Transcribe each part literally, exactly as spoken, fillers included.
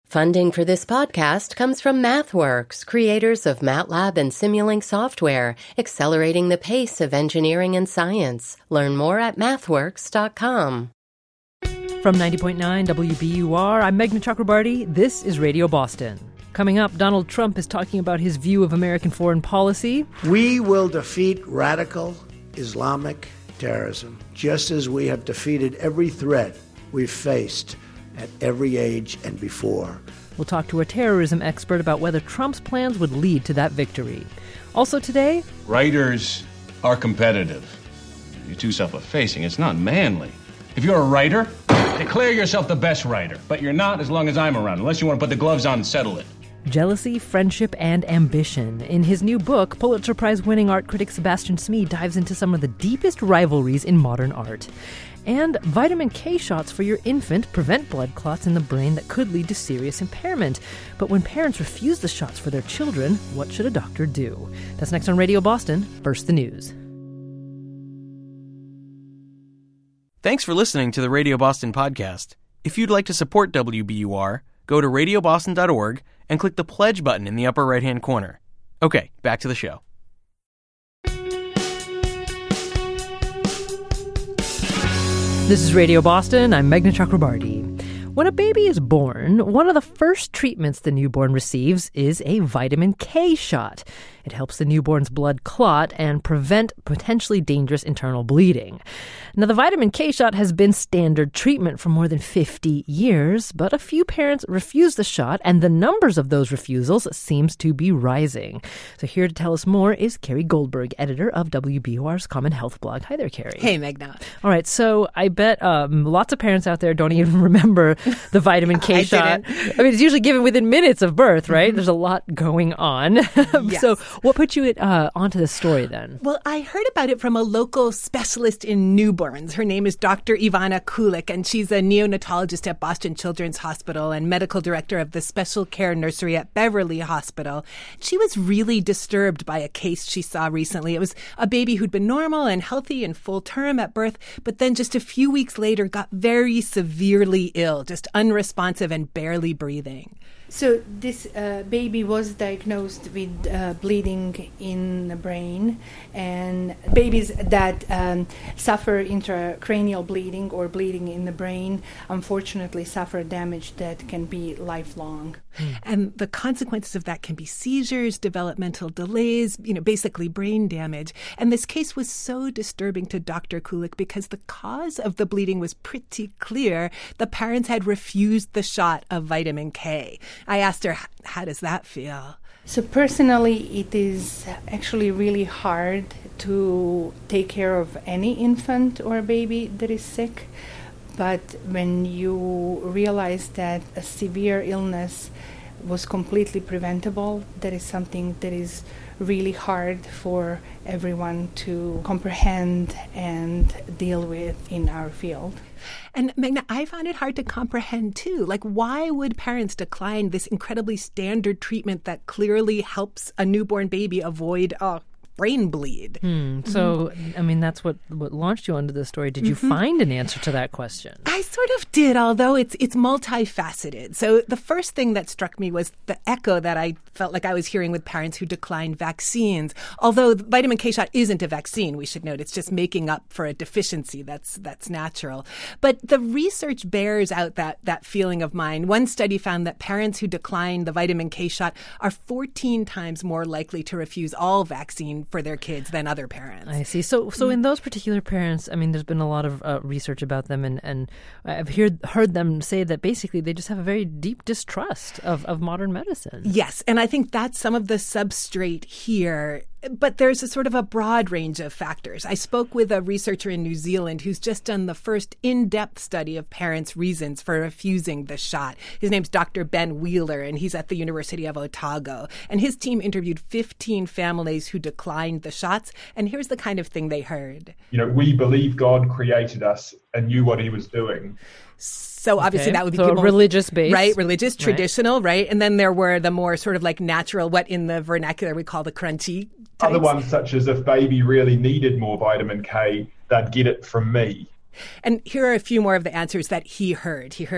Funding for this podcast comes from MathWorks, creators of MATLAB and Simulink software, accelerating the pace of engineering and science. Learn more at mathworks dot com. From ninety point nine W B U R, I'm Meghna Chakrabarti. This is Radio Boston. Coming up, Donald Trump is talking about his view of American foreign policy. We will defeat radical Islamic terrorism, just as we have defeated every threat we've faced at every age and before. We'll talk to a terrorism expert about whether Trump's plans would lead to that victory. Also today, writers are competitive. You're too self-effacing. It's not manly. If you're a writer, declare yourself the best writer. But you're not as long as I'm around, unless you want to put the gloves on and settle it. Jealousy, friendship, and ambition. In his new book, Pulitzer Prize-winning art critic Sebastian Smee dives into some of the deepest rivalries in modern art. And vitamin K shots for your infant prevent blood clots in the brain that could lead to serious impairment. But when parents refuse the shots for their children, what should a doctor do? That's next on Radio Boston. First, the news. Thanks for listening to the Radio Boston podcast. If you'd like to support W B U R, go to radio boston dot org and click the pledge button in the upper right-hand corner. Okay, back to the show. This is Radio Boston. I'm Meghna Chakrabarti. When a baby is born, one of the first treatments the newborn receives is a vitamin K shot. It helps the newborn's blood clot and prevent potentially dangerous internal bleeding. Now, the vitamin K shot has been standard treatment for more than fifty years, but a few parents refuse the shot, and the numbers of those refusals seems to be rising. So here to tell us more is Carrie Goldberg, editor of W B U R's Common Health blog. Hi there, Carrie. Hey, Meghna. All right, so I bet um, lots of parents out there don't even remember the vitamin K I shot. didn't. I mean, it's usually given within minutes of birth, right? Mm-hmm. There's a lot going on. Yes. So what put you uh, onto this story then? Well, I heard about it from a local specialist in newborns. Her name is Doctor Ivana Kulik, and she's a neonatologist at Boston Children's Hospital and medical director of the special care nursery at Beverly Hospital. She was really disturbed by a case she saw recently. It was a baby who'd been normal and healthy and full term at birth, but then just a few weeks later got very severely ill, just unresponsive and barely breathing. So this uh, baby was diagnosed with uh, bleeding in the brain, and babies that um, suffer intracranial bleeding or bleeding in the brain unfortunately suffer damage that can be lifelong. Mm. And the consequences of that can be seizures, developmental delays, you know, basically brain damage. And this case was so disturbing to Doctor Kulik because the cause of the bleeding was pretty clear. The parents had refused the shot of vitamin K. I asked her, how does that feel? So personally, it is actually really hard to take care of any infant or baby that is sick. But when you realize that a severe illness was completely preventable, that is something that is really hard for everyone to comprehend and deal with in our field. And Meghna, I found it hard to comprehend too. Like, why would parents decline this incredibly standard treatment that clearly helps a newborn baby avoid a brain bleed? Hmm. So, mm-hmm. I mean, that's what, what launched you onto this story. Did you mm-hmm. find an answer to that question? I sort of did, although it's it's multifaceted. So the first thing that struck me was the echo that I felt like I was hearing with parents who declined vaccines. Although the vitamin K shot isn't a vaccine, we should note, it's just making up for a deficiency that's that's natural. But the research bears out that that feeling of mine. One study found that parents who declined the vitamin K shot are fourteen times more likely to refuse all vaccine for their kids than other parents. I see. So so in those particular parents, I mean, there's been a lot of uh, research about them, and, and I've heard, heard them say that basically they just have a very deep distrust of, of modern medicine. Yes, and I think that's some of the substrate here. But there's a sort of a broad range of factors. I spoke with a researcher in New Zealand who's just done the first in-depth study of parents' reasons for refusing the shot. His name's Doctor Ben Wheeler, and he's at the University of Otago. And his team interviewed fifteen families who declined the shots. And here's the kind of thing they heard. You know, we believe God created us and knew what he was doing. So obviously okay. that would be so people, religious based. Right, religious, right. traditional, right? And then there were the more sort of like natural, what in the vernacular we call the crunchy types. Other ones, such as if baby really needed more vitamin K, they'd get it from me. And here are a few more of the answers that he heard. He heard,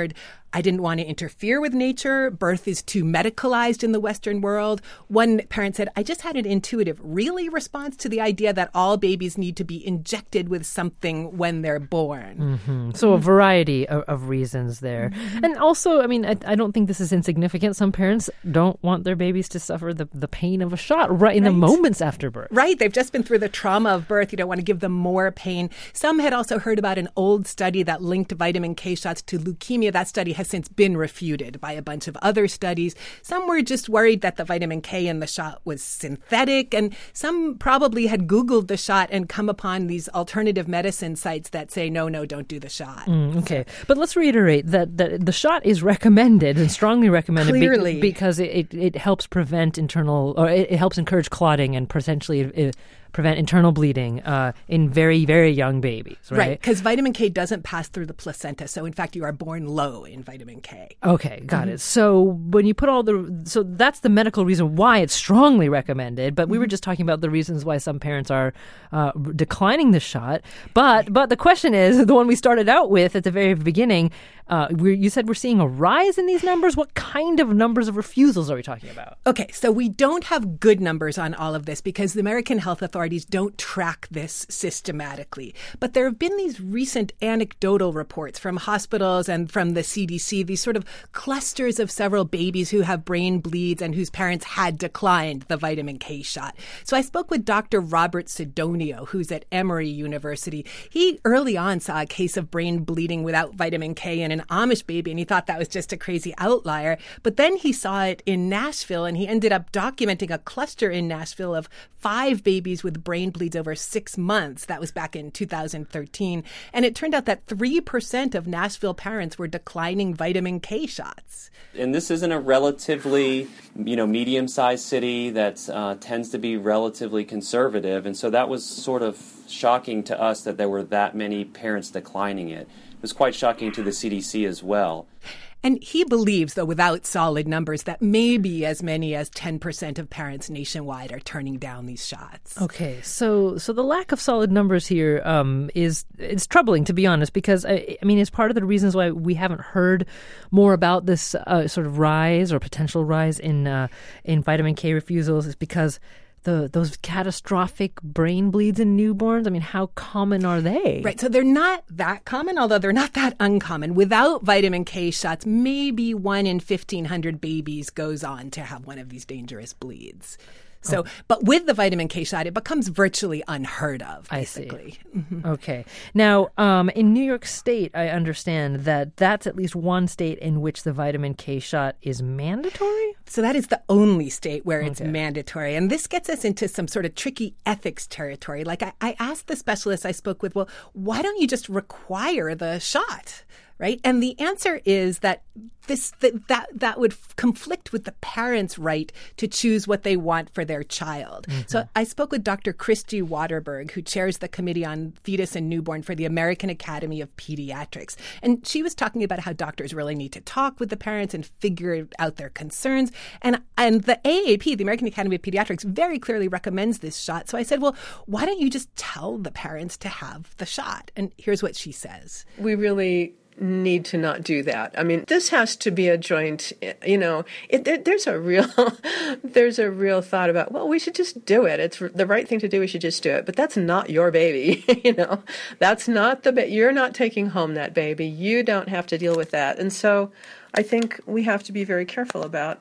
I didn't want to interfere with nature. Birth is too medicalized in the Western world. One parent said, I just had an intuitive really response to the idea that all babies need to be injected with something when they're born. Mm-hmm. So a variety of, of reasons there. Mm-hmm. And also, I mean, I, I don't think this is insignificant. Some parents don't want their babies to suffer the, the pain of a shot right in right. the moments after birth. Right. They've just been through the trauma of birth. You don't want to give them more pain. Some had also heard about an old study that linked vitamin K shots to leukemia. That study has since been refuted by a bunch of other studies. Some were just worried that the vitamin K in the shot was synthetic, and some probably had Googled the shot and come upon these alternative medicine sites that say, no, no, don't do the shot. Mm, okay. But let's reiterate that, that the shot is recommended and strongly recommended Clearly. Be- because it, it, it helps prevent internal, or it, it helps encourage clotting and potentially it, prevent internal bleeding uh, in very, very young babies, right? Right, because vitamin K doesn't pass through the placenta. So, in fact, you are born low in vitamin K. Okay, got mm-hmm. it. So, when you put all the... So, that's the medical reason why it's strongly recommended. But we mm-hmm. were just talking about the reasons why some parents are uh, declining the shot. But but the question is, the one we started out with at the very beginning, uh, we, you said we're seeing a rise in these numbers. What kind of numbers of refusals are we talking about? Okay, so we don't have good numbers on all of this because the American Health Authority don't track this systematically. But there have been these recent anecdotal reports from hospitals and from the C D C, these sort of clusters of several babies who have brain bleeds and whose parents had declined the vitamin K shot. So I spoke with Doctor Robert Sidonio, who's at Emory University. He early on saw a case of brain bleeding without vitamin K in an Amish baby, and he thought that was just a crazy outlier. But then he saw it in Nashville, and he ended up documenting a cluster in Nashville of five babies with brain bleeds over six months. That was back in two thousand thirteen. And it turned out that three percent of Nashville parents were declining vitamin K shots. And this isn't a relatively, you know, medium-sized city that uh, tends to be relatively conservative. And so that was sort of shocking to us that there were that many parents declining it. It was quite shocking to the C D C as well. And he believes, though without solid numbers, that maybe as many as ten percent of parents nationwide are turning down these shots. Okay, so so the lack of solid numbers here um, is it's troubling, to be honest, because, I, I mean, it's part of the reasons why we haven't heard more about this uh, sort of rise or potential rise in uh, in vitamin K refusals is because The those catastrophic brain bleeds in newborns, I mean, how common are they? Right. So they're not that common, although they're not that uncommon. Without vitamin K shots, maybe one in fifteen hundred babies goes on to have one of these dangerous bleeds. So, oh. But with the vitamin K shot, it becomes virtually unheard of, basically. I see. Mm-hmm. Okay. Now, um, in New York State, I understand that that's at least one state in which the vitamin K shot is mandatory? So that is the only state where it's okay. mandatory. And this gets us into some sort of tricky ethics territory. Like I, I asked the specialist I spoke with, well, why don't you just require the shot? Right. And the answer is that this that, that that would conflict with the parents' right to choose what they want for their child. Mm-hmm. So I spoke with Doctor Christy Waterberg, who chairs the Committee on Fetus and Newborn for the American Academy of Pediatrics. And she was talking about how doctors really need to talk with the parents and figure out their concerns. And and the A A P, the American Academy of Pediatrics, very clearly recommends this shot. So I said, well, why don't you just tell the parents to have the shot? And here's what she says. We really need to not do that. I mean, this has to be a joint, you know, it, there, there's a real, there's a real thought about, well, we should just do it. It's the right thing to do. We should just do it. But that's not your baby. You know, that's not the, ba- you're not taking home that baby. You don't have to deal with that. And so I think we have to be very careful about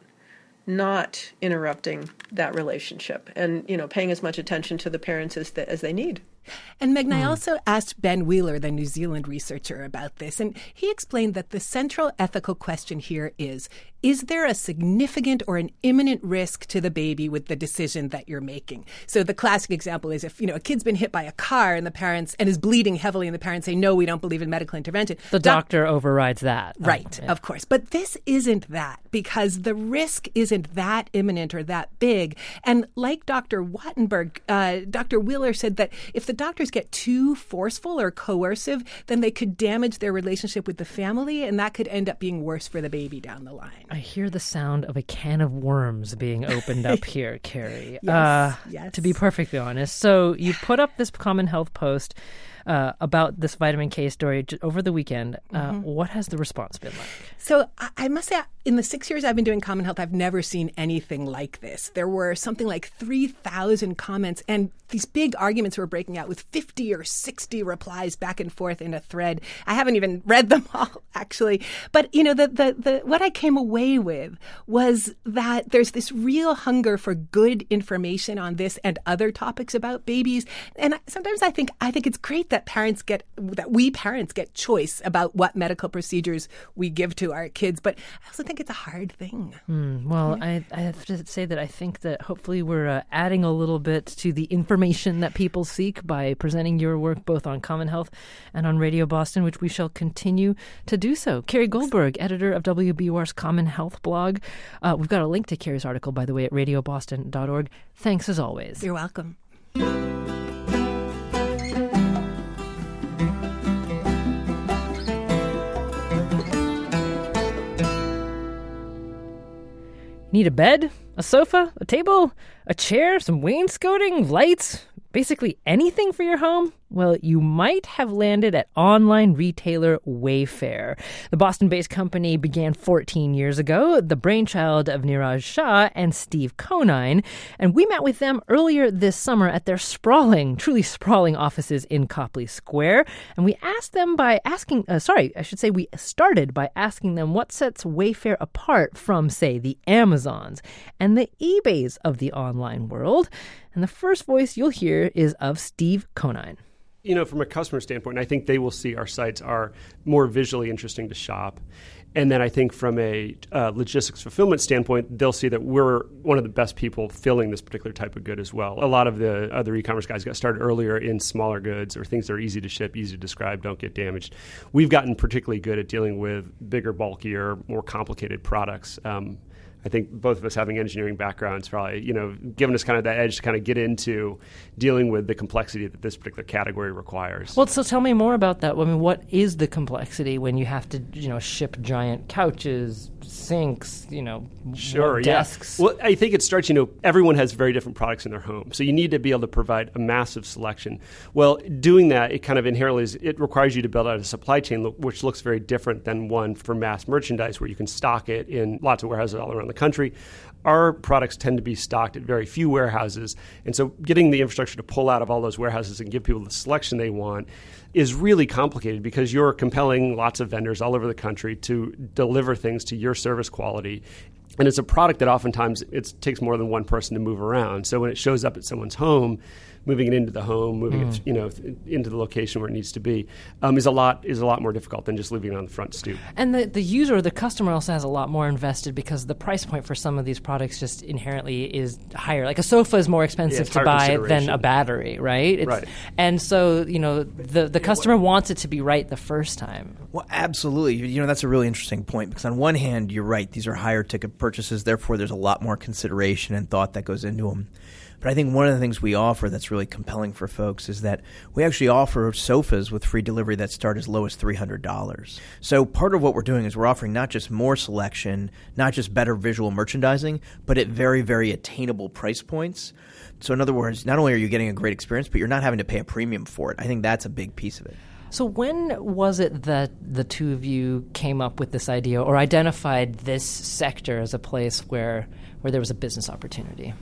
not interrupting that relationship and, you know, paying as much attention to the parents as, the, as they need. And Megan, I also asked Ben Wheeler, the New Zealand researcher, about this, and he explained that the central ethical question here is, is there a significant or an imminent risk to the baby with the decision that you're making? So the classic example is if, you know, a kid's been hit by a car and the parents, and is bleeding heavily and the parents say, no, we don't believe in medical intervention. The Doc- doctor overrides that. Right, oh, yeah. Of course. But this isn't that because the risk isn't that imminent or that big. And like Doctor Wattenberg, uh, Doctor Wheeler said that if the doctors get too forceful or coercive, then they could damage their relationship with the family, and that could end up being worse for the baby down the line. I hear the sound of a can of worms being opened up here, Carrie. Yes, uh, yes. To be perfectly honest. So you put up this Common Health post uh, about this vitamin K story j- over the weekend. Uh, Mm-hmm. What has the response been like? So I, I must say, in the six years I've been doing Common Health, I've never seen anything like this. There were something like three thousand comments, and these big arguments were breaking out with fifty or sixty replies back and forth in a thread. I haven't even read them all, actually. But, you know, the, the, the what I came away with was that there's this real hunger for good information on this and other topics about babies. And I- sometimes I think I think it's great that parents get, that we parents get choice about what medical procedures we give to our kids. But I also think it's a hard thing. Mm, well, I, I have to say that I think that hopefully we're uh, adding a little bit to the information that people seek by presenting your work both on Common Health and on Radio Boston, which we shall continue to do so. Carrie Goldberg, editor of W B U R's Common Health blog. Uh, we've got a link to Carrie's article, by the way, at radio boston dot org. Thanks as always. You're welcome. Need a bed, a sofa, a table, a chair, some wainscoting, lights, basically anything for your home? Well, you might have landed at online retailer Wayfair. The Boston-based company began fourteen years ago, the brainchild of Niraj Shah and Steve Conine, and we met with them earlier this summer at their sprawling, truly sprawling offices in Copley Square, and we asked them by asking, uh, sorry, I should say we started by asking them what sets Wayfair apart from, say, the Amazons and the eBays of the online world. And the first voice you'll hear is of Steve Conine. You know, from a customer standpoint, I think they will see our sites are more visually interesting to shop. And then I think from a uh, logistics fulfillment standpoint, they'll see that we're one of the best people filling this particular type of good as well. A lot of the other e-commerce guys got started earlier in smaller goods or things that are easy to ship, easy to describe, don't get damaged. We've gotten particularly good at dealing with bigger, bulkier, more complicated products. Um, I think both of us having engineering backgrounds probably, you know, given us kind of that edge to kind of get into dealing with the complexity that this particular category requires. Well, so tell me more about that. I mean, what is the complexity when you have to, you know, ship giant couches, sinks, you know, sure, desks? Yeah. Well, I think it starts, you know, everyone has very different products in their home. So you need to be able to provide a massive selection. Well, doing that, it kind of inherently is, it requires you to build out a supply chain which looks very different than one for mass merchandise where you can stock it in lots of warehouses all around the country. Our products tend to be stocked at very few warehouses. And so getting the infrastructure to pull out of all those warehouses and give people the selection they want is really complicated because you're compelling lots of vendors all over the country to deliver things to your service quality. And it's a product that oftentimes it takes more than one person to move around. So when it shows up at someone's home, moving it into the home, moving mm. it, you know, into the location where it needs to be, um, is a lot is a lot more difficult than just leaving it on the front stoop. And the, the user, the customer also has a lot more invested because the price point for some of these products just inherently is higher. Like a sofa is more expensive yeah, to buy than a battery, right? It's, right. And so, you know, the, the customer wants it to be right the first time. Well, absolutely. You know, that's a really interesting point because on one hand, you're right. These are higher ticket purchases. Therefore, there's a lot more consideration and thought that goes into them. But I think one of the things we offer that's really compelling for folks is that we actually offer sofas with free delivery that start as low as three hundred dollars. So part of what we're doing is we're offering not just more selection, not just better visual merchandising, but at very, very attainable price points. So in other words, not only are you getting a great experience, but you're not having to pay a premium for it. I think that's a big piece of it. So when was it that the two of you came up with this idea or identified this sector as a place where where there was a business opportunity?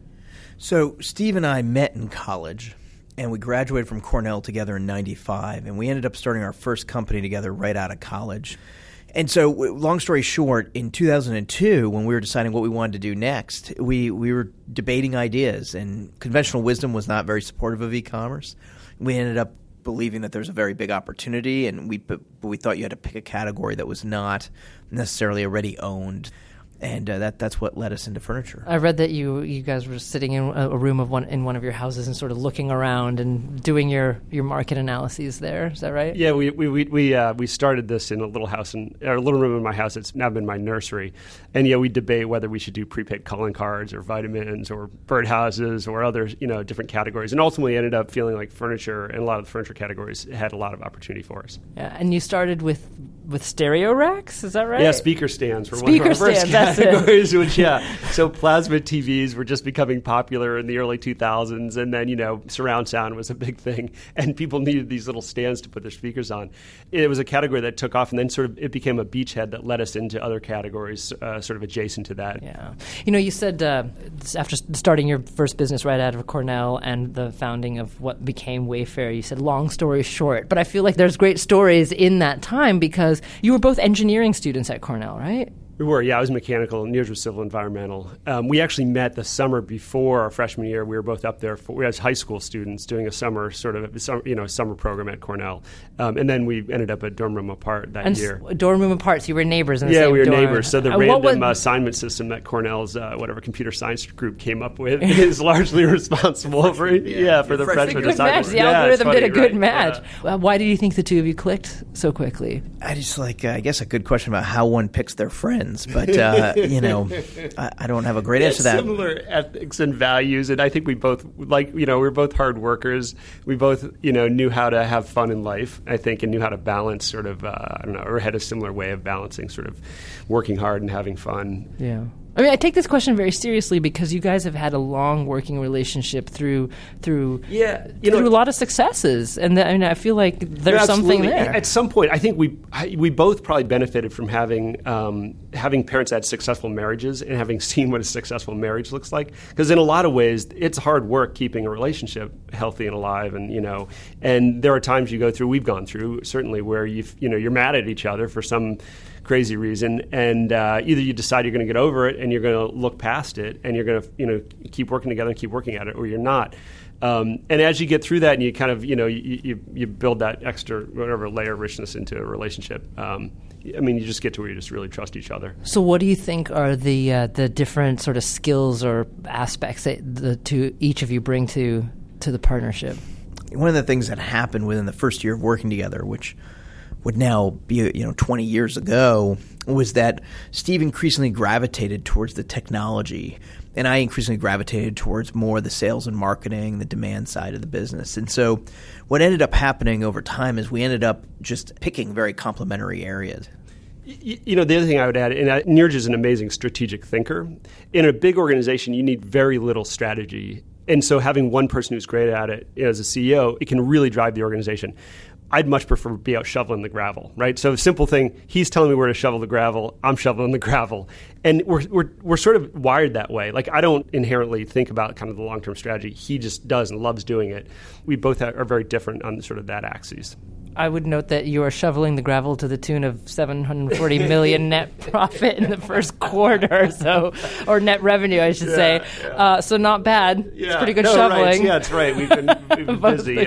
So Steve and I met in college, and we graduated from Cornell together in ninety-five, and we ended up starting our first company together right out of college. And so, long story short, in two thousand two, when we were deciding what we wanted to do next, we, we were debating ideas, and conventional wisdom was not very supportive of e-commerce. We ended up believing that there's a very big opportunity, and we but we thought you had to pick a category that was not necessarily already owned. And uh, that that's what led us into furniture. I read that you you guys were sitting in a, a room of one in one of your houses and sort of looking around and doing your, your market analyses there. Is that right? Yeah, we we we we, uh, we started this in a little house in or a little room in my house. It's now been my nursery, and yeah, we debate whether we should do prepaid calling cards or vitamins or birdhouses or other you know different categories, and ultimately ended up feeling like furniture and a lot of the furniture categories had a lot of opportunity for us. Yeah, and you started with with stereo racks. Is that right? Yeah, speaker stands were speaker one of our first stands, categories. That's it. Which, yeah, so plasma T Vs were just becoming popular in the early two thousands, and then you know surround sound was a big thing, and people needed these little stands to put their speakers on. It was a category that took off, and then sort of it became a beachhead that led us into other categories, uh, sort of adjacent to that. Yeah, you know, you said uh, after starting your first business right out of Cornell and the founding of what became Wayfair, you said long story short, but I feel like there's great stories in that time because you were both engineering students at Cornell, right? We were, yeah. I was mechanical, and Neers was civil environmental. Um, we actually met the summer before our freshman year. We were both up there for, we as high school students doing a summer sort of, you know, summer program at Cornell. Um, and then we ended up a dorm room apart that and year. S- dorm room apart, so you were neighbors in the yeah, same we were dorm. neighbors. So the uh, random was, assignment system that Cornell's, uh, whatever, computer science group came up with is largely responsible for, yeah, yeah for the freshman good assignment. match. The yeah, algorithm funny, did a good right? match. Yeah. Uh, why do you think the two of you clicked so quickly? I just like, uh, I guess, a good question about how one picks their friends, but uh, you know, I, I don't have a great answer to that. Similar ethics and values, and I think we both like, you know, we're both hard workers. We both, you know, knew how to have fun in life, I think, and knew how to balance sort of, uh, I don't know, or had a similar way of balancing sort of working hard and having fun. Yeah. I mean, I take this question very seriously because you guys have had a long working relationship through through yeah, you know, through a lot of successes, and the, I mean, I feel like there's no, something there. At some point, I think we we both probably benefited from having um, having parents that had successful marriages and having seen what a successful marriage looks like. Because in a lot of ways, it's hard work keeping a relationship healthy and alive, and you know, and there are times you go through, we've gone through certainly where you you know you're mad at each other for some crazy reason, and uh, either you decide you're going to get over it and you're going to look past it and you're going to you know keep working together and keep working at it, or you're not. Um, and as you get through that and you kind of you know you, you, you build that extra whatever layer of richness into a relationship, um, I mean you just get to where you just really trust each other. So what do you think are the uh, the different sort of skills or aspects that the two each of you bring to to the partnership? One of the things that happened within the first year of working together, which would now be, you know, twenty years ago, was that Steve increasingly gravitated towards the technology, and I increasingly gravitated towards more the sales and marketing, the demand side of the business. And so what ended up happening over time is we ended up just picking very complementary areas. You, you know, the other thing I would add, and Neerj is an amazing strategic thinker. In a big organization, you need very little strategy. And so having one person who's great at it as a C E O, it can really drive the organization. I'd much prefer to be out shoveling the gravel, right? So simple thing, he's telling me where to shovel the gravel, I'm shoveling the gravel. And we're we're we're sort of wired that way. Like I don't inherently think about kind of the long-term strategy. He just does and loves doing it. We both have, are very different on sort of that axis. I would note that you are shoveling the gravel to the tune of seven hundred forty million net profit in the first quarter, so or net revenue, I should yeah, say. Yeah. Uh, so not bad. Yeah. It's pretty good no, shoveling. Right. Yeah, that's right. We've been, we've been Both busy.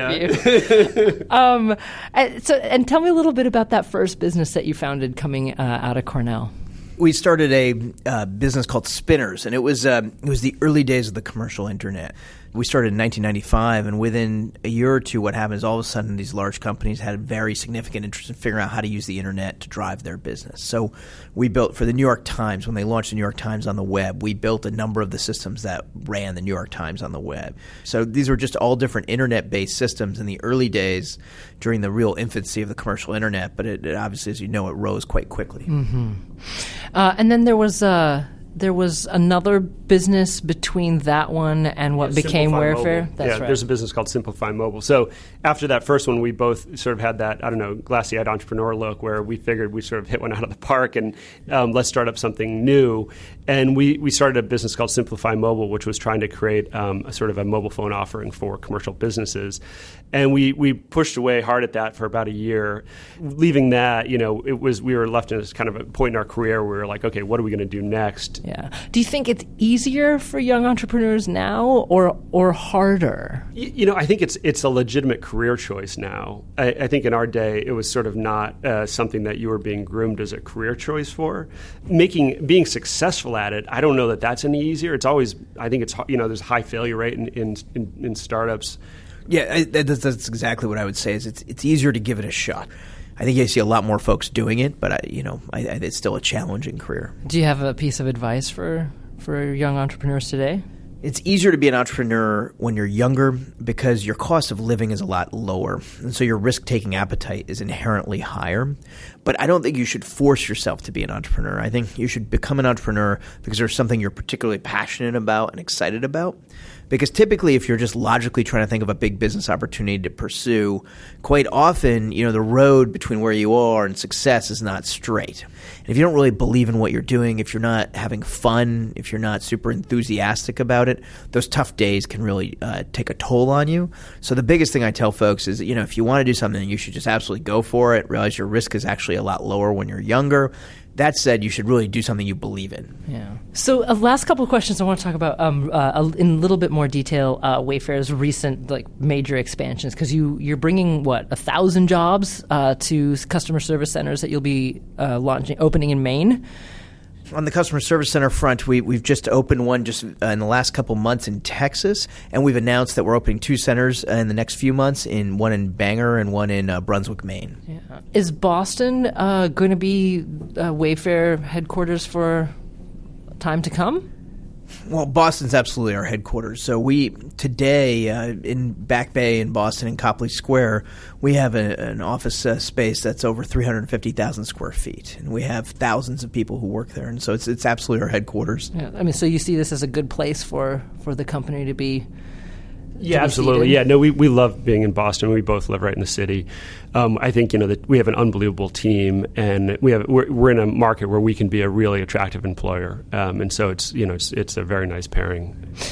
of Yeah. um, and, so, and tell me a little bit about that first business that you founded coming uh, out of Cornell. We started a uh, business called Spinners, and it was uh, it was the early days of the commercial internet. We started in nineteen ninety-five, and within a year or two, what happened is all of a sudden these large companies had a very significant interest in figuring out how to use the internet to drive their business. So we built for the New York Times, when they launched the New York Times on the web, we built a number of the systems that ran the New York Times on the web. So these were just all different internet-based systems in the early days during the real infancy of the commercial internet, but it, it obviously, as you know, it rose quite quickly. Mm-hmm. Uh, and then there was uh, there was another business between that one and what yeah, became Simplify Wayfair. Mobile. That's yeah, right. There's a business called Simplify Mobile. So after that first one, we both sort of had that, I don't know, glassy-eyed entrepreneur look where we figured we sort of hit one out of the park and um, let's start up something new. And we, we started a business called Simplify Mobile, which was trying to create um, a sort of a mobile phone offering for commercial businesses. And we, we pushed away hard at that for about a year. Leaving that, you know, it was we were left in this kind of a point in our career where we were like, okay, what are we going to do next? Yeah. Do you think it's easier for young entrepreneurs now or or harder? You, you know, I think it's it's a legitimate career choice now. I, I think in our day, it was sort of not uh, something that you were being groomed as a career choice for. Making being successful at it, I don't know that that's any easier. It's always, I think it's, you know, there's a high failure rate in in, in, in startups. Yeah, I, that's, that's exactly what I would say. Is it's it's easier to give it a shot. I think I see a lot more folks doing it, but I, you know, I, I, it's still a challenging career. Do you have a piece of advice for for young entrepreneurs today? It's easier to be an entrepreneur when you're younger because your cost of living is a lot lower, and so your risk-taking appetite is inherently higher. But I don't think you should force yourself to be an entrepreneur. I think you should become an entrepreneur because there's something you're particularly passionate about and excited about. Because typically, if you're just logically trying to think of a big business opportunity to pursue, quite often, you know, the road between where you are and success is not straight. And if you don't really believe in what you're doing, if you're not having fun, if you're not super enthusiastic about it, those tough days can really uh, take a toll on you. So the biggest thing I tell folks is that, you know, if you want to do something, you should just absolutely go for it. Realize your risk is actually a lot lower when you're younger. That said, you should really do something you believe in. Yeah. So, uh, last couple of questions I want to talk about um, uh, in a little bit more detail. Uh, Wayfair's recent, like, major expansions, because you you're bringing what a thousand jobs uh, to customer service centers that you'll be uh, launching, opening in Maine. On the customer service center front, we, we've just opened one just uh, in the last couple months in Texas, and we've announced that we're opening two centers uh, in the next few months, in one in Bangor and one in uh, Brunswick, Maine. Yeah. Is Boston uh, going to be uh, Wayfair headquarters for time to come? Well, Boston's absolutely our headquarters. So we today uh, in Back Bay in Boston in Copley Square, we have a, an office uh, space that's over three hundred fifty thousand square feet, and we have thousands of people who work there, and so it's it's absolutely our headquarters. Yeah, I mean, so you see this as a good place for, for the company to be. Yeah, absolutely. Yeah, no, we, we love being in Boston. We both live right in the city. Um, I think, you know, that we have an unbelievable team, and we have we're, we're in a market where we can be a really attractive employer, um, and so it's you know it's it's a very nice pairing.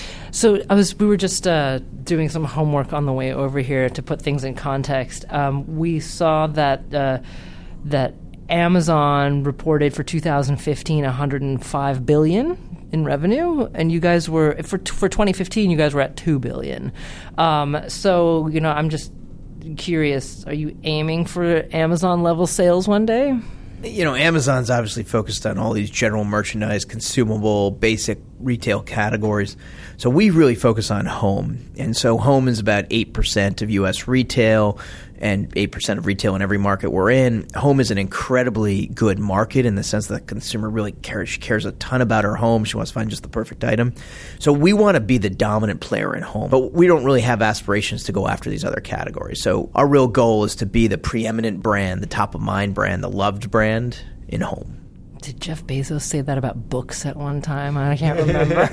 So I was we were just uh, doing some homework on the way over here to put things in context. Um, we saw that uh, that Amazon reported for two thousand fifteen one hundred five billion dollars in revenue, and you guys were for for twenty fifteen you guys were at two billion dollars. Um, so you know, I'm just curious, are you aiming for Amazon level sales one day? You know, Amazon's obviously focused on all these general merchandise, consumable, basic retail categories. So we really focus on home. And so home is about eight percent of U S retail and eight percent of retail in every market we're in. Home is an incredibly good market in the sense that the consumer really cares. She cares a ton about her home. She wants to find just the perfect item. So we want to be the dominant player in home. But we don't really have aspirations to go after these other categories. So our real goal is to be the preeminent brand, the top-of-mind brand, the loved brand in home. Did Jeff Bezos say that about books at one time? I can't remember.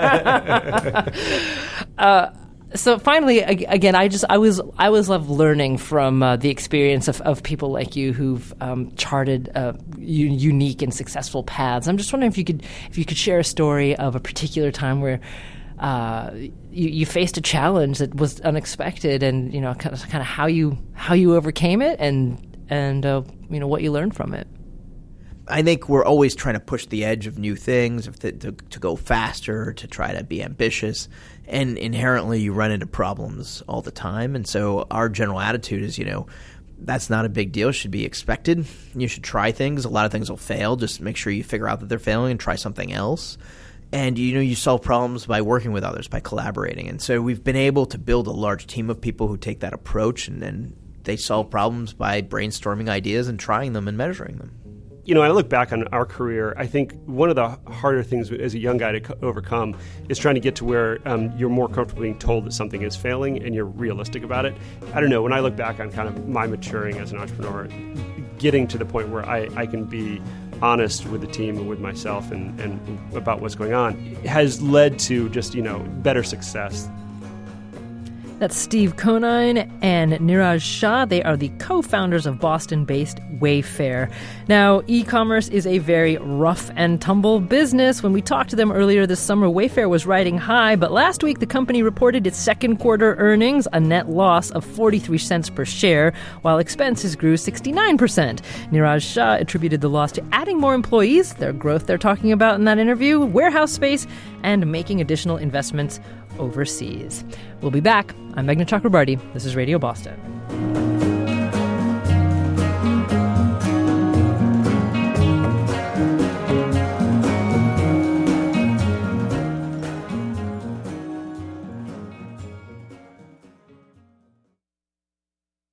uh, so finally, again, I just I was I always love learning from uh, the experience of, of people like you who've um, charted uh, u- unique and successful paths. I'm just wondering if you could if you could share a story of a particular time where uh, you, you faced a challenge that was unexpected, and you know, kind of, kind of how you how you overcame it, and and uh, you know what you learned from it. I think we're always trying to push the edge of new things, to, to, to go faster, to try to be ambitious. And inherently, you run into problems all the time. And so our general attitude is, you know, that's not a big deal. It should be expected. You should try things. A lot of things will fail. Just make sure you figure out that they're failing and try something else. And, you know, you solve problems by working with others, by collaborating. And so we've been able to build a large team of people who take that approach, and then they solve problems by brainstorming ideas and trying them and measuring them. You know, I look back on our career, I think one of the harder things as a young guy to overcome is trying to get to where um, you're more comfortable being told that something is failing and you're realistic about it. I don't know, when I look back on kind of my maturing as an entrepreneur, getting to the point where I, I can be honest with the team and with myself and, and about what's going on has led to just, you know, better success. That's Steve Conine and Niraj Shah. They are the co-founders of Boston-based Wayfair. Now, e-commerce is a very rough and tumble business. When we talked to them earlier this summer, Wayfair was riding high, but last week the company reported its second quarter earnings, a net loss of forty-three cents per share, while expenses grew sixty-nine percent. Niraj Shah attributed the loss to adding more employees, their growth they're talking about in that interview, warehouse space, and making additional investments overseas. We'll be back. I'm Meghna Chakrabarty. This is Radio Boston.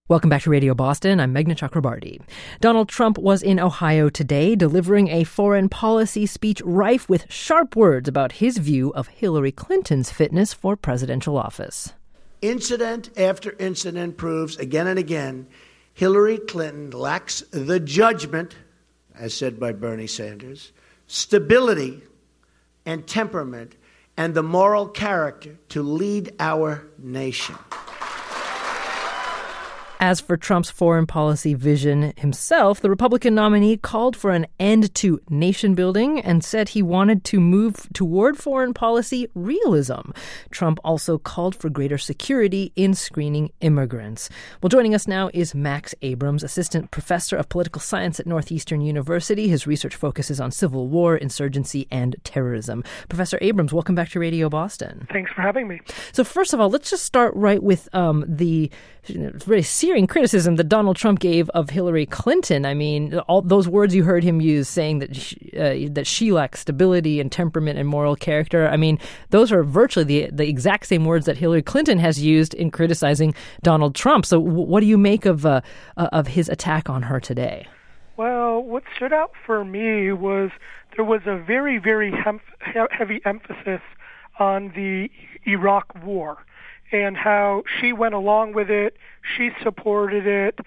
Welcome back to Radio Boston. I'm Meghna Chakrabarty. Donald Trump was in Ohio today delivering a foreign policy speech rife with sharp words about his view of Hillary Clinton's fitness for presidential office. Incident after incident proves again and again Hillary Clinton lacks the judgment, as said by Bernie Sanders, stability and temperament, and the moral character to lead our nation. As for Trump's foreign policy vision himself, the Republican nominee called for an end to nation building and said he wanted to move toward foreign policy realism. Trump also called for greater security in screening immigrants. Well, joining us now is Max Abrams, assistant professor of political science at Northeastern University. His research focuses on civil war, insurgency, and terrorism. Professor Abrams, welcome back to Radio Boston. Thanks for having me. So first of all, let's just start right with um, the you know, very searing criticism that Donald Trump gave of Hillary Clinton. I mean, all those words you heard him use, saying that she, uh, that she lacks stability and temperament and moral character. I mean, those are virtually the the exact same words that Hillary Clinton has used in criticizing Donald Trump. So, w- what do you make of uh, uh, of his attack on her today? Well, what stood out for me was there was a very, very hem- heavy emphasis on the Iraq War and how she went along with it, she supported it.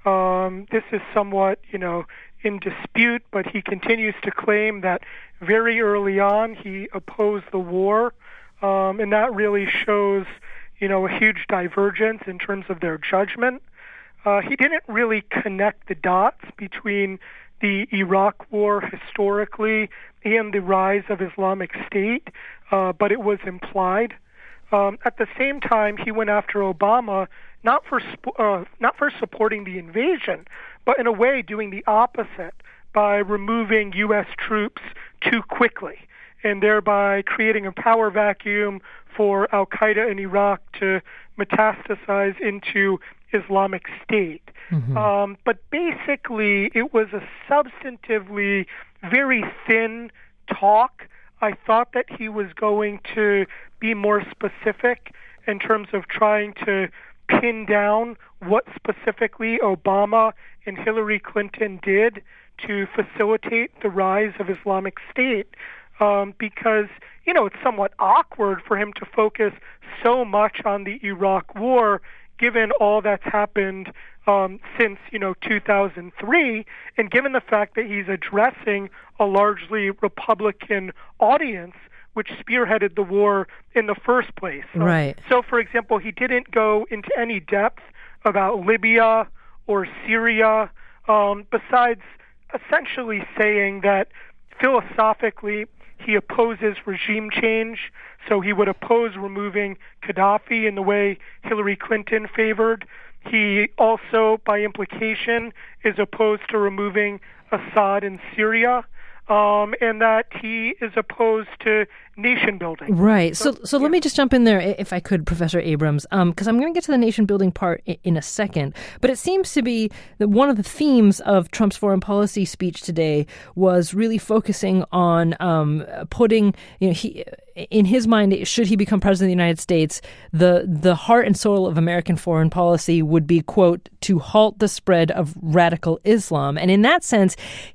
Um, this is somewhat, you know, in dispute, but he continues to claim that very early on he opposed the war, um, and that really shows, you know, a huge divergence in terms of their judgment. Uh, he didn't really connect the dots between the Iraq War historically and the rise of Islamic State, uh, but it was implied. Um, at the same time, he went after Obama not for sp- uh, not for supporting the invasion, but in a way doing the opposite by removing U S troops too quickly and thereby creating a power vacuum for al-Qaeda in Iraq to metastasize into Islamic State. Mm-hmm. Um, but basically, it was a substantively very thin talk. I thought that he was going to be more specific in terms of trying to pin down what specifically Obama and Hillary Clinton did to facilitate the rise of Islamic State, um, because, you know, it's somewhat awkward for him to focus so much on the Iraq War given all that's happened um, since, you know, two thousand three, and given the fact that he's addressing a largely Republican audience, which spearheaded the war in the first place. Right. Uh, so, for example, he didn't go into any depth about Libya or Syria, um, besides essentially saying that philosophically he opposes regime change, so he would oppose removing Gaddafi in the way Hillary Clinton favored. He also, by implication, is opposed to removing Assad in Syria, um, and that he is opposed to nation building. Right. So, so, so yeah. Let me just jump in there, if I could, Professor Abrams, because um, I'm going to get to the nation building part in, in a second. But it seems to be that one of the themes of Trump's foreign policy speech today was really focusing on um, putting, you know, he. In his mind, should he become president of the United States, the the heart and soul of American foreign policy would be, quote, to halt the spread of radical Islam. And in that sense,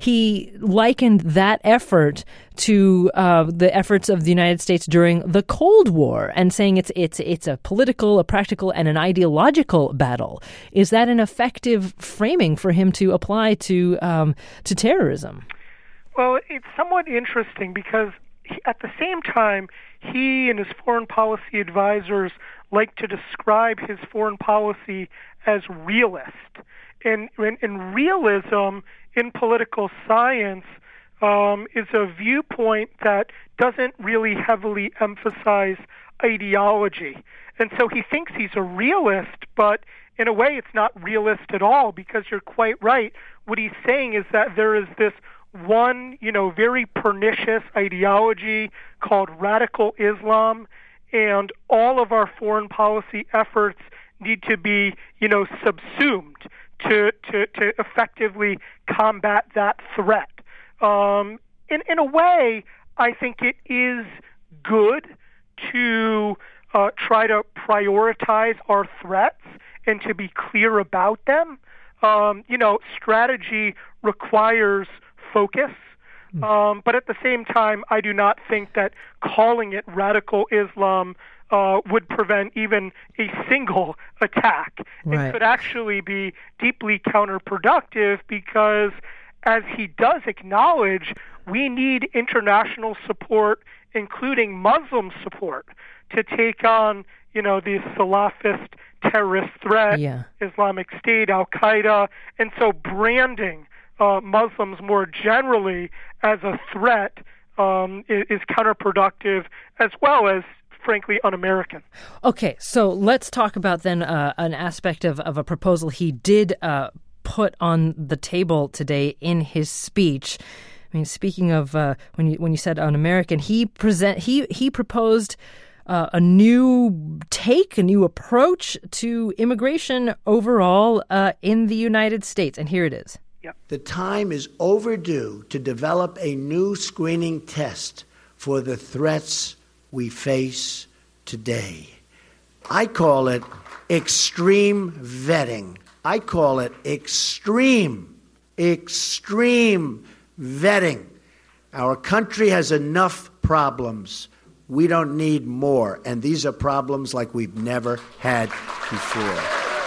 he likened that effort to uh, the efforts of the United States during the Cold War, and saying it's it's it's a political, a practical, and an ideological battle. Is that an effective framing for him to apply to um, to terrorism? Well, it's somewhat interesting because at the same time, he and his foreign policy advisors like to describe his foreign policy as realist. And, and, and realism in political science um, is a viewpoint that doesn't really heavily emphasize ideology. And so he thinks he's a realist, but in a way it's not realist at all, because you're quite right. What he's saying is that there is this one, you know, very pernicious ideology called radical Islam, and all of our foreign policy efforts need to be, you know, subsumed to to, to effectively combat that threat. Um, in in a way, I think it is good to uh, try to prioritize our threats and to be clear about them. Um, you know, strategy requires focus. Um, but at the same time, I do not think that calling it radical Islam uh, would prevent even a single attack. Right. It could actually be deeply counterproductive because, as he does acknowledge, we need international support, including Muslim support, to take on, you know, the Salafist terrorist threat, yeah. Islamic State, Al-Qaeda, and so branding Uh, Muslims more generally as a threat um, is, is counterproductive, as well as, frankly, un-American. Okay, so let's talk about then uh, an aspect of, of a proposal he did uh, put on the table today in his speech. I mean, speaking of uh, when you when you said un-American, he present he he proposed uh, a new take, a new approach to immigration overall uh, in the United States, and here it is. Yep. The time is overdue to develop a new screening test for the threats we face today. I call it extreme vetting. I call it extreme, extreme vetting. Our country has enough problems. We don't need more. And these are problems like we've never had before.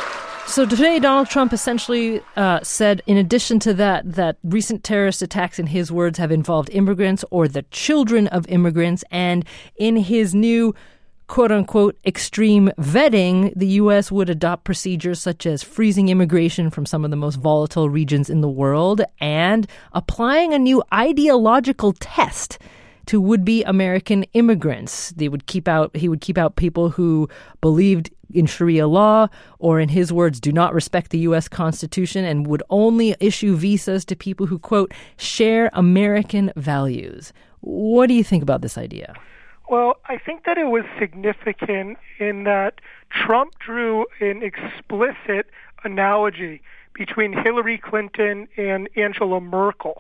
So today, Donald Trump essentially uh, said, in addition to that, that recent terrorist attacks, in his words, have involved immigrants or the children of immigrants. And in his new, quote-unquote, extreme vetting, the U S would adopt procedures such as freezing immigration from some of the most volatile regions in the world and applying a new ideological test to would-be American immigrants. They would keep out, he would keep out people who believed in Sharia law, or in his words, do not respect the U S Constitution, and would only issue visas to people who, quote, share American values. What do you think about this idea? Well, I think that it was significant in that Trump drew an explicit analogy between Hillary Clinton and Angela Merkel.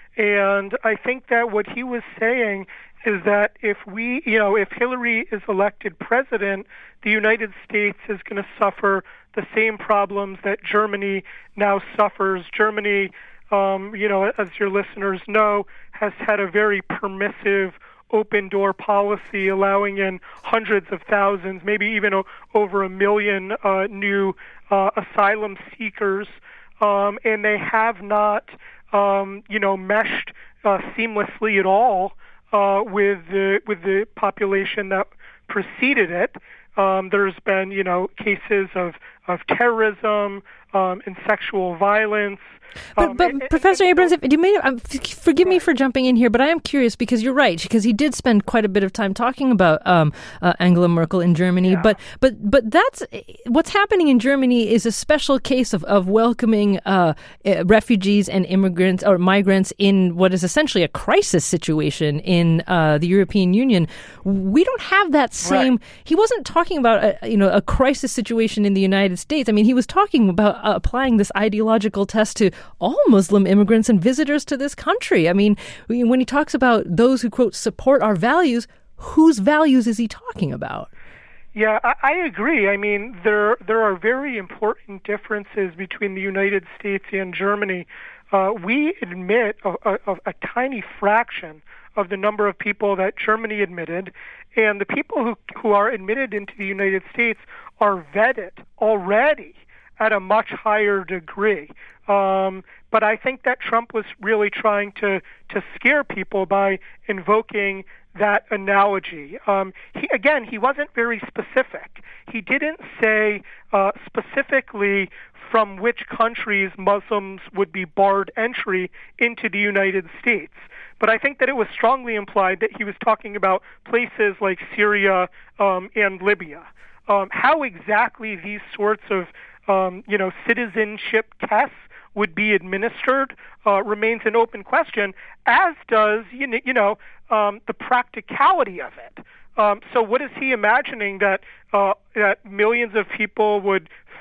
And I think that what he was saying is that if we, you know, if Hillary is elected president, the United States is going to suffer the same problems that Germany now suffers. Germany, um, you know, as your listeners know, has had a very permissive open door policy, allowing in hundreds of thousands, maybe even o- over a million uh, new uh, asylum seekers, um, and they have not, um, you know, meshed uh, seamlessly at all uh, with the with the population that preceded it. Um, there's been, you know, cases of of terrorism um, and sexual violence. But, Um, but and- and- Professor Abrams, if, do you may, um, f- forgive me for jumping in here, but I am curious because you're right, because he did spend quite a bit of time talking about um, uh, Angela Merkel in Germany. Yeah. But but but that's what's happening in Germany is a special case of of welcoming uh, uh, refugees and immigrants or migrants in what is essentially a crisis situation in uh, the European Union. We don't have that same. Right. He wasn't talking about a, you know a crisis situation in the United States. I mean, he was talking about uh, applying this ideological test to all Muslim immigrants and visitors to this country. I mean, when he talks about those who, quote, support our values, whose values is he talking about? Yeah, I, I agree. I mean, there there are very important differences between the United States and Germany. Uh, we admit a, a, a tiny fraction of the number of people that Germany admitted, and the people who who are admitted into the United States are vetted already at a much higher degree. Um, but I think that Trump was really trying to, to scare people by invoking that analogy. Um, he, again, he wasn't very specific. He didn't say uh, specifically from which countries Muslims would be barred entry into the United States. But I think that it was strongly implied that he was talking about places like Syria um, and Libya. Um, how exactly these sorts of um, you know, citizenship tests would be administered uh, remains an open question, as does, you know, you know um, the practicality of it. Um, so what is he imagining, that uh, that millions of people would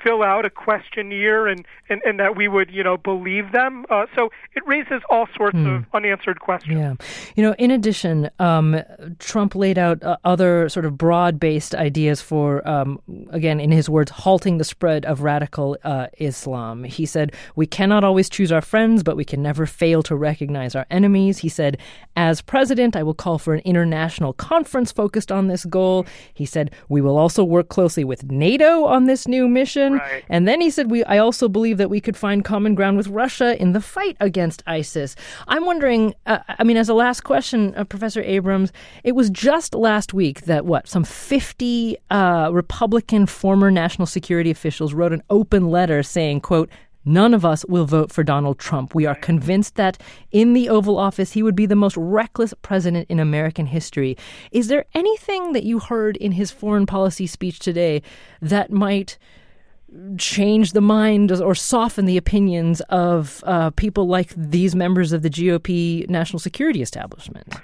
fill out a questionnaire and, and, and that we would, you know, believe them. Uh, so it raises all sorts mm. of unanswered questions. Yeah. You know, in addition, um, Trump laid out uh, other sort of broad-based ideas for, um, again, in his words, halting the spread of radical uh, Islam. He said, we cannot always choose our friends, but we can never fail to recognize our enemies. He said, as president, I will call for an international conference focused on this goal. He said, we will also work closely with NATO on this new mission. Right. And then he said, "We I also believe that we could find common ground with Russia in the fight against ISIS." I'm wondering, uh, I mean, as a last question, uh, Professor Abrams, it was just last week that, what, some fifty uh, Republican former national security officials wrote an open letter saying, quote, "None of us will vote for Donald Trump. We are convinced that in the Oval Office, he would be the most reckless president in American history." Is there anything that you heard in his foreign policy speech today that might change the mind or soften the opinions of uh, people like these members of the G O P national security establishment?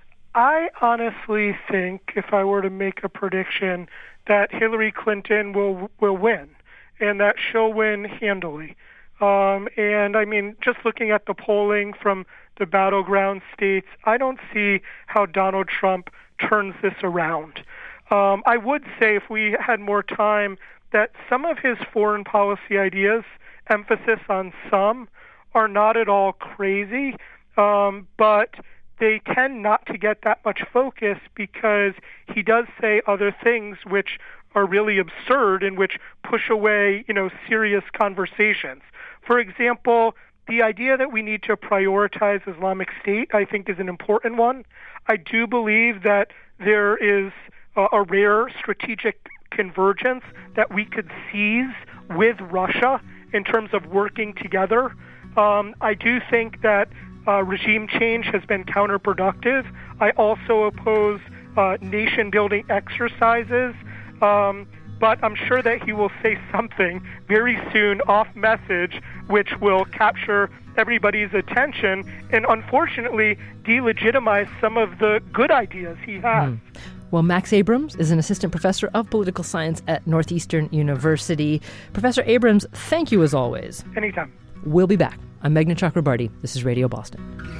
I honestly think, if I were to make a prediction, that Hillary Clinton will will win, and that she'll win handily. Um, and I mean, just looking at the polling from the battleground states, I don't see how Donald Trump turns this around. Um, I would say, if we had more time, that some of his foreign policy ideas, emphasis on some, are not at all crazy, um, but they tend not to get that much focus because he does say other things which are really absurd and which push away, you know, serious conversations. For example, the idea that we need to prioritize Islamic State, I think, is an important one. I do believe that there is a, a rare strategic convergence that we could seize with Russia in terms of working together. Um, I do think that uh, regime change has been counterproductive. I also oppose uh, nation-building exercises. Um, But I'm sure that he will say something very soon off message which will capture everybody's attention and unfortunately delegitimize some of the good ideas he has. Mm. Well, Max Abrams is an assistant professor of political science at Northeastern University. Professor Abrams, thank you as always. Anytime. We'll be back. I'm Meghna Chakrabarty. This is Radio Boston.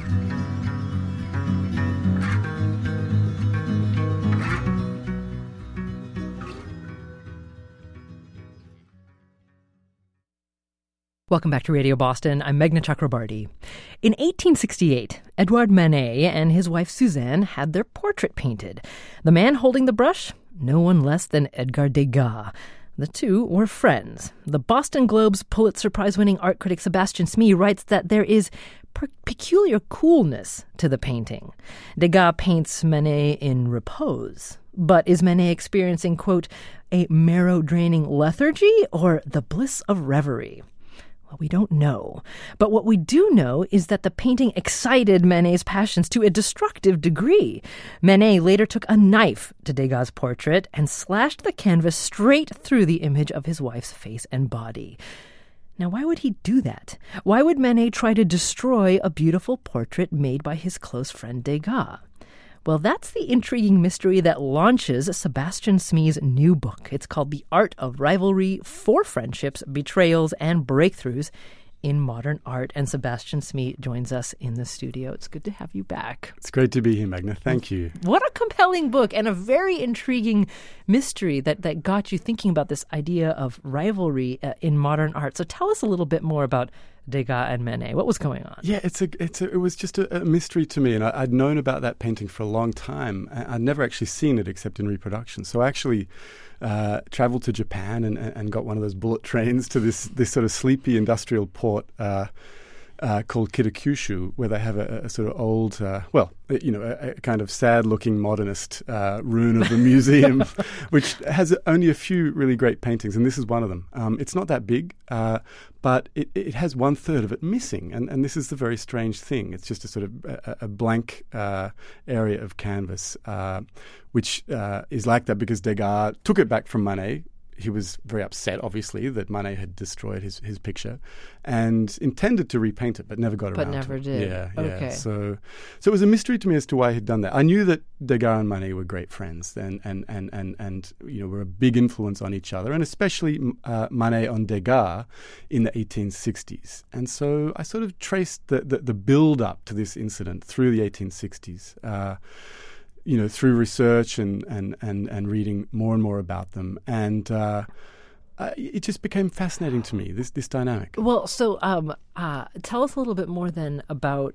Welcome back to Radio Boston. I'm Meghna Chakrabarty. In eighteen sixty-eight, Edouard Manet and his wife Suzanne had their portrait painted. The man holding the brush? No one less than Edgar Degas. The two were friends. The Boston Globe's Pulitzer Prize-winning art critic Sebastian Smee writes that there is per- peculiar coolness to the painting. Degas paints Manet in repose. But is Manet experiencing, quote, a marrow-draining lethargy or the bliss of reverie? Well, we don't know. But what we do know is that the painting excited Manet's passions to a destructive degree. Manet later took a knife to Degas' portrait and slashed the canvas straight through the image of his wife's face and body. Now, why would he do that? Why would Manet try to destroy a beautiful portrait made by his close friend Degas? Well, that's the intriguing mystery that launches Sebastian Smee's new book. It's called The Art of Rivalry, Four Friendships, Betrayals, and Breakthroughs in Modern Art. And Sebastian Smee joins us in the studio. It's good to have you back. It's great to be here, Meghna. Thank you. What a compelling book and a very intriguing mystery that, that got you thinking about this idea of rivalry uh, in modern art. So tell us a little bit more about Degas and Manet. What was going on? Yeah, it's a, it's a, it was just a, a mystery to me, and I, I'd known about that painting for a long time. I'd never actually seen it except in reproduction. So I actually uh, traveled to Japan and, and got one of those bullet trains to this this sort of sleepy industrial port uh, uh, called Kitakyushu, where they have a, a sort of old, uh, well, you know, a, a kind of sad-looking modernist uh, ruin of a museum, which has only a few really great paintings, and this is one of them. Um, it's not that big, uh, but it, it has one-third of it missing, and, and this is the very strange thing. It's just a sort of a, a blank uh, area of canvas, uh, which uh, is like that because Degas took it back from Manet he was very upset, obviously, that Manet had destroyed his, his picture, and intended to repaint it, but never got But around never to it. did. Yeah, Okay. yeah. So, so it was a mystery to me as to why he'd done that. I knew that Degas and Manet were great friends, and and and and, and you know, were a big influence on each other, and especially uh, Manet on Degas in the eighteen sixties. And so I sort of traced the the, the build up to this incident through the eighteen sixties. Uh, you know, through research and, and, and, and reading more and more about them. And uh, uh, it just became fascinating to me, this this dynamic. Well, so um, uh, tell us a little bit more then about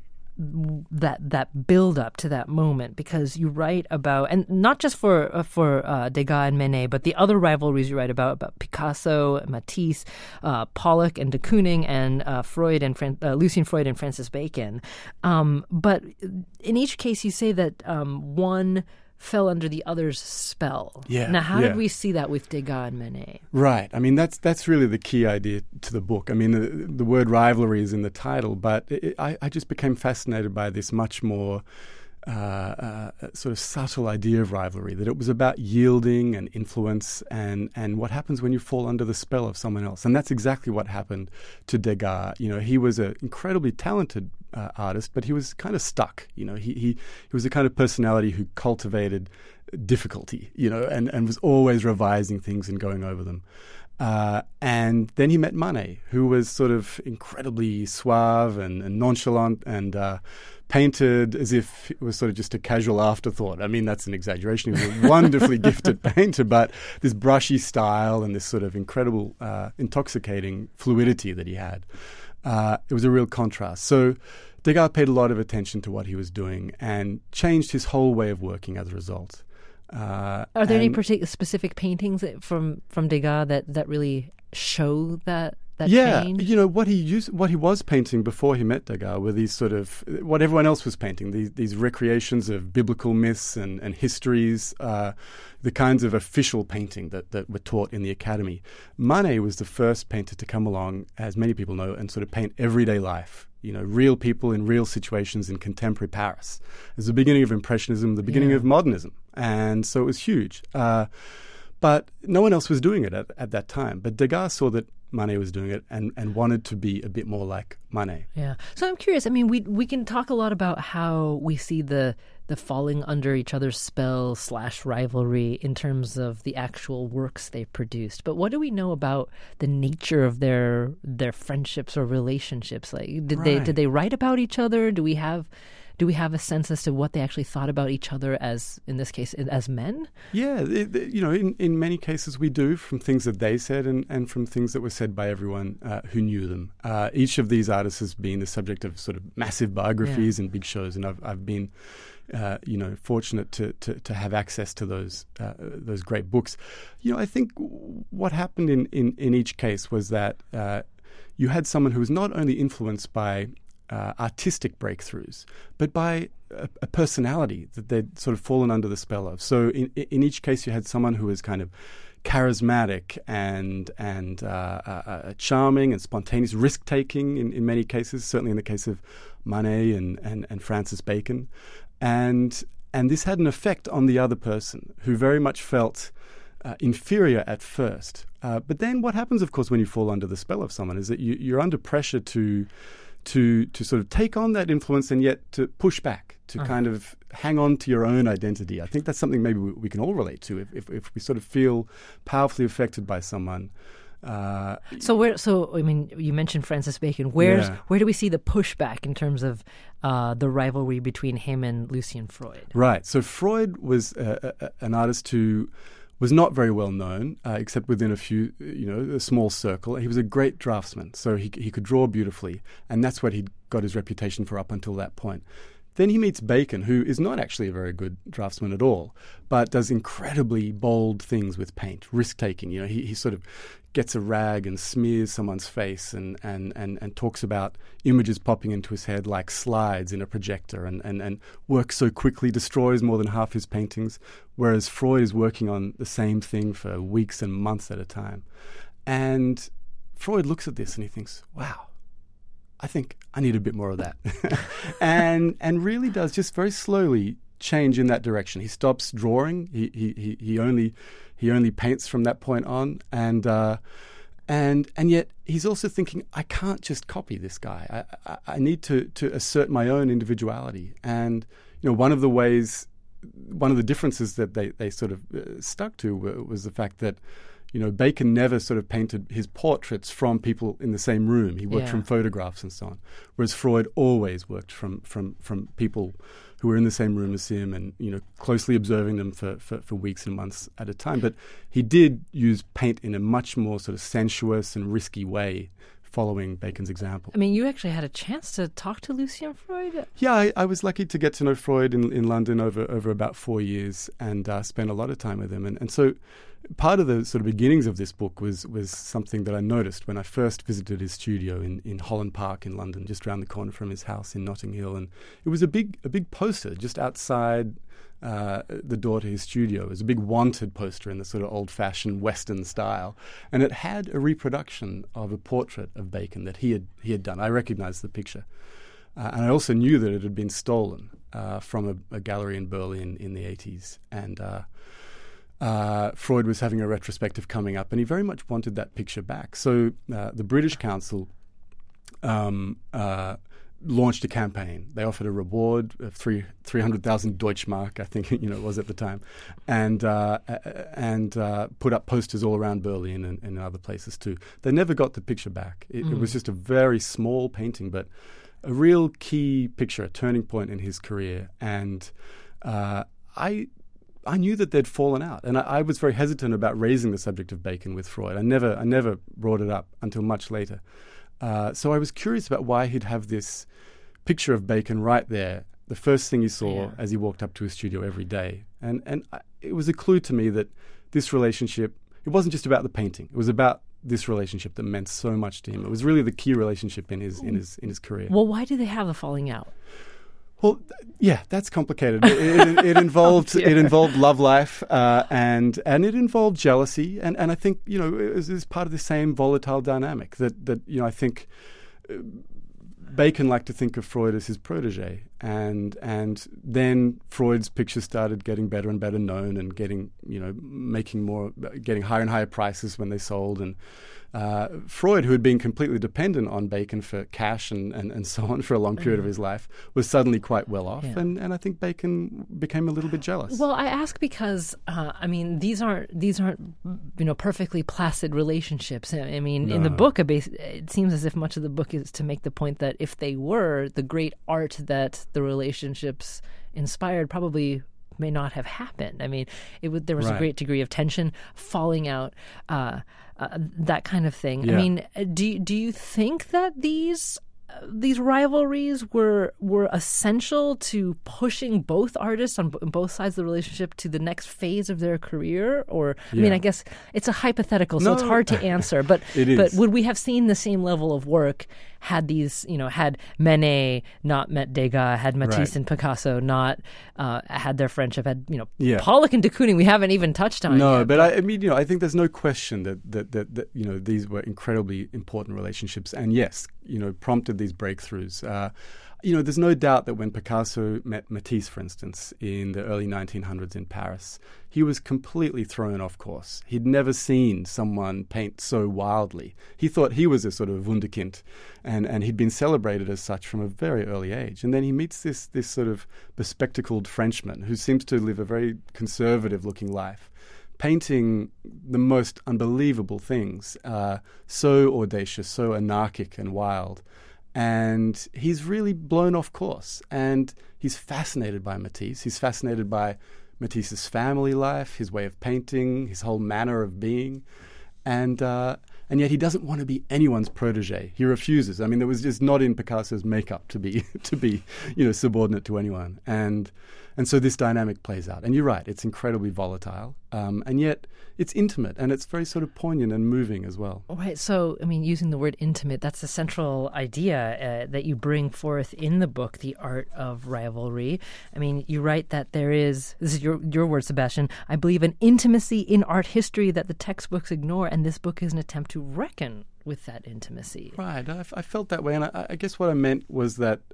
that that build up to that moment, because you write about, and not just for uh, for uh, Degas and Manet, but the other rivalries you write about about Picasso, Matisse, uh, Pollock and de Kooning, and uh, Freud and Fran- uh, Lucian Freud and Francis Bacon. Um, but in each case, you say that um, one fell under the other's spell. Yeah. Now, how yeah. did we see that with Degas and Manet? Right. I mean, that's that's really the key idea to the book. I mean, the, the word rivalry is in the title, but it, I, I just became fascinated by this much more uh, uh, sort of subtle idea of rivalry, that it was about yielding and influence and, and what happens when you fall under the spell of someone else. And that's exactly what happened to Degas. You know, he was an incredibly talented Uh, artist, but he was kind of stuck. You know, he, he he was the kind of personality who cultivated difficulty, you know, and, and was always revising things and going over them. Uh, and then he met Manet, who was sort of incredibly suave and, and nonchalant and uh, painted as if it was sort of just a casual afterthought. I mean, that's an exaggeration. He was a wonderfully gifted painter, but this brushy style and this sort of incredible, uh, intoxicating fluidity that he had. Uh, it was a real contrast. So Degas paid a lot of attention to what he was doing and changed his whole way of working as a result. Uh, Are there any particular specific paintings that, from from Degas that, that really show that that yeah, change? you know, what he used, what he was painting before he met Degas were these sort of what everyone else was painting, these these recreations of biblical myths and, and histories, uh, the kinds of official painting that, that were taught in the academy. Manet was the first painter to come along, as many people know, and sort of paint everyday life. You know, real people in real situations in contemporary Paris. It was the beginning of Impressionism, the beginning Yeah. of modernism. And so it was huge. Uh, but no one else was doing it at, at that time. But Degas saw that Manet was doing it and, and wanted to be a bit more like Manet. Yeah. So I'm curious. I mean, we we can talk a lot about how we see the the falling under each other's spell slash rivalry in terms of the actual works they've produced. But what do we know about the nature of their their friendships or relationships? Like, did Right. they did they write about each other? Do we have do we have a sense as to what they actually thought about each other as, in this case, as men? Yeah, it, it- you know, in, in many cases we do, from things that they said and, and from things that were said by everyone uh, who knew them. Uh, each of these artists has been the subject of sort of massive biographies and big shows, and I've I've been, uh, you know, fortunate to, to, to have access to those uh, those great books. You know, I think what happened in, in, in each case was that uh, you had someone who was not only influenced by Uh, artistic breakthroughs, but by a, a personality that they'd sort of fallen under the spell of. So in, in each case, you had someone who was kind of charismatic and and uh, uh, charming and spontaneous, risk-taking in, in many cases, certainly in the case of Manet and, and, and Francis Bacon. And, and this had an effect on the other person, who very much felt uh, inferior at first. Uh, but then what happens, of course, when you fall under the spell of someone is that you, you're under pressure to to to sort of take on that influence and yet to push back, to Uh-huh. kind of hang on to your own identity. I think that's something maybe we, we can all relate to if, if, if we sort of feel powerfully affected by someone. Uh, So where? So I mean, you mentioned Francis Bacon. Where's Yeah. where do we see the pushback in terms of uh, the rivalry between him and Lucian Freud? Right. So Freud was uh, a, an artist who was not very well known, uh, except within a few, you know, a small circle. He was a great draftsman, so he he could draw beautifully, and that's what he'd got his reputation for up until that point. Then he meets Bacon, who is not actually a very good draftsman at all, but does incredibly bold things with paint, risk-taking. You know, he, he sort of gets a rag and smears someone's face and, and, and, and talks about images popping into his head like slides in a projector, and, and, and works so quickly, destroys more than half his paintings, whereas Freud is working on the same thing for weeks and months at a time. And Freud looks at this and he thinks, wow, I think I need a bit more of that. and and really does just very slowly change in that direction. He stops drawing. He he he, he only he only paints from that point on, and uh, and and yet he's also thinking, I can't just copy this guy. I, I, I need to to assert my own individuality. And you know, one of the ways, one of the differences that they they sort of uh, stuck to w- was the fact that, you know, Bacon never sort of painted his portraits from people in the same room. He worked Yeah. from photographs and so on. Whereas Freud always worked from from, from people who were in the same room as him and, you know, closely observing them for, for, for weeks and months at a time. But he did use paint in a much more sort of sensuous and risky way, following Bacon's example. I mean, you actually had a chance to talk to Lucien Freud? Yeah, I, I was lucky to get to know Freud in, in London over, over about four years and uh, spent a lot of time with him. And, and so part of the sort of beginnings of this book was was something that I noticed when I first visited his studio in, in Holland Park in London, just around the corner from his house in Notting Hill. And it was a big a big poster just outside uh, the door to his studio. It was a big wanted poster in the sort of old-fashioned Western style. And it had a reproduction of a portrait of Bacon that he had, he had done. I recognized the picture. Uh, and I also knew that it had been stolen uh, from a, a gallery in Berlin in the eighties. And uh, uh, Freud was having a retrospective coming up, and he very much wanted that picture back. So uh, the British Council um, uh, launched a campaign. They offered a reward of three three hundred thousand Deutschmark, I think you know it was at the time, and uh, and uh, put up posters all around Berlin and, and other places too. They never got the picture back. It, mm. it was just a very small painting, but a real key picture, a turning point in his career. And uh, I I knew that they'd fallen out, and I, I was very hesitant about raising the subject of Bacon with Freud. I never I never brought it up until much later. Uh, so I was curious about why he'd have this picture of Bacon right there, the first thing he saw yeah. as he walked up to his studio every day. And and I, it was a clue to me that this relationship, it wasn't just about the painting. It was about this relationship that meant so much to him. It was really the key relationship in his in his in his career. Well, why did they have a falling out? Well, yeah, that's complicated. It, it, it involved oh, it involved love life, uh, and and it involved jealousy, and, and I think you know it was, it was part of the same volatile dynamic that that you know I think uh, Bacon liked to think of Freud as his protege, and and then Freud's pictures started getting better and better known, and getting you know making more, getting higher and higher prices when they sold, and uh, Freud, who had been completely dependent on Bacon for cash and, and, and so on for a long period of his life, was suddenly quite well off, yeah. and, and I think Bacon became a little bit jealous. Well, I ask because uh, I mean these aren't these aren't you know perfectly placid relationships. I mean, no. in the book, it seems as if much of the book is to make the point that if they were, the great art that the relationships inspired probably may not have happened. I mean, it would, there was right. a great degree of tension, falling out, uh, uh, that kind of thing. Yeah. I mean, do do you think that these uh, these rivalries were were essential to pushing both artists on b- both sides of the relationship to the next phase of their career? Or I yeah. mean, I guess it's a hypothetical, so no. it's hard to answer. But it is. But would we have seen the same level of work had these, you know, had Manet not met Degas, had Matisse right. and Picasso not uh, had their friendship, had, you know, yeah. Pollock and de Kooning we haven't even touched on No, yet, but I, I mean, you know, I think there's no question that, that, that, that, you know, these were incredibly important relationships, and yes, you know, prompted these breakthroughs. Uh, you know, there's no doubt that when Picasso met Matisse, for instance, in the early nineteen hundreds in Paris, he was completely thrown off course. He'd never seen someone paint so wildly. He thought he was a sort of wunderkind, and, and he'd been celebrated as such from a very early age. And then he meets this this sort of bespectacled Frenchman who seems to live a very conservative-looking life, painting the most unbelievable things, uh, so audacious, so anarchic and wild. And he's really blown off course. And he's fascinated by Matisse. He's fascinated by Matisse's family life, his way of painting, his whole manner of being. And uh, and yet he doesn't want to be anyone's protege. He refuses. I mean, there was just not in Picasso's makeup to be to be, you know, subordinate to anyone. And and so this dynamic plays out. And you're right, it's incredibly volatile. Um, and yet it's intimate, and it's very sort of poignant and moving as well. Right. So, I mean, using the word intimate, that's the central idea uh, that you bring forth in the book, The Art of Rivalry. I mean, you write that there is, this is your, your word, Sebastian, I believe an intimacy in art history that the textbooks ignore, and this book is an attempt to reckon with that intimacy. Right. I, I felt that way, and I, I guess what I meant was that,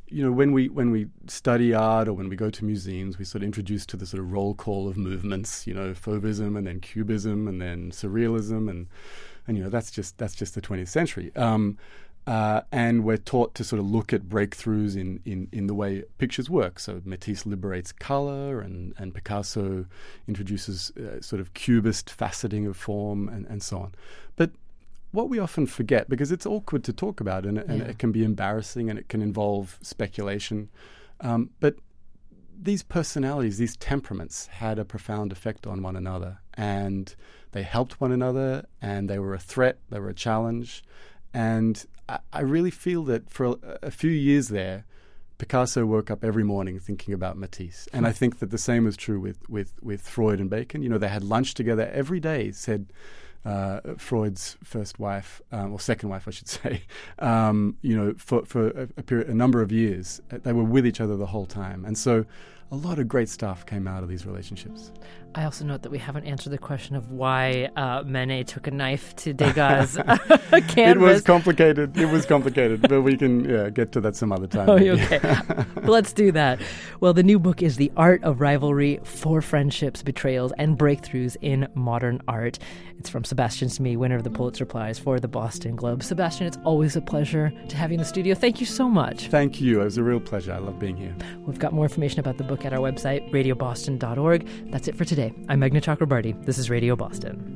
you know, when we when we study art or when we go to museums, we sort of introduced to the sort of roll call of movements, you know, Fauvism and then Cubism and then Surrealism, and and you know that's just that's just the twentieth century. Um, uh, and we're taught to sort of look at breakthroughs in, in, in the way pictures work. So Matisse liberates color, and, and Picasso introduces uh, sort of cubist faceting of form, and, and so on. But what we often forget, because it's awkward to talk about, and, and yeah. it can be embarrassing, and it can involve speculation, um, but these personalities, these temperaments had a profound effect on one another, and they helped one another, and they were a threat, they were a challenge. And I, I really feel that for a, a few years there, Picasso woke up every morning thinking about Matisse. And I think that the same was true with, with, with Freud and Bacon. You know, they had lunch together every day, said uh, Freud's first wife, um, or second wife, I should say, um, you know, for, for a, a, period, a number of years. They were with each other the whole time. And so a lot of great stuff came out of these relationships. I also note that we haven't answered the question of why uh, Manet took a knife to Degas' canvas. It was complicated. It was complicated, but we can yeah, get to that some other time. Oh, okay. Let's do that. Well, the new book is The Art of Rivalry, Four Friendships, Betrayals, and Breakthroughs in Modern Art. It's from Sebastian Smee, winner of the Pulitzer Prize for the Boston Globe. Sebastian, it's always a pleasure to have you in the studio. Thank you so much. Thank you. It was a real pleasure. I love being here. We've got more information about the book at our website, radio boston dot org. That's it for today. I'm Meghna Chakrabarty. This is Radio Boston.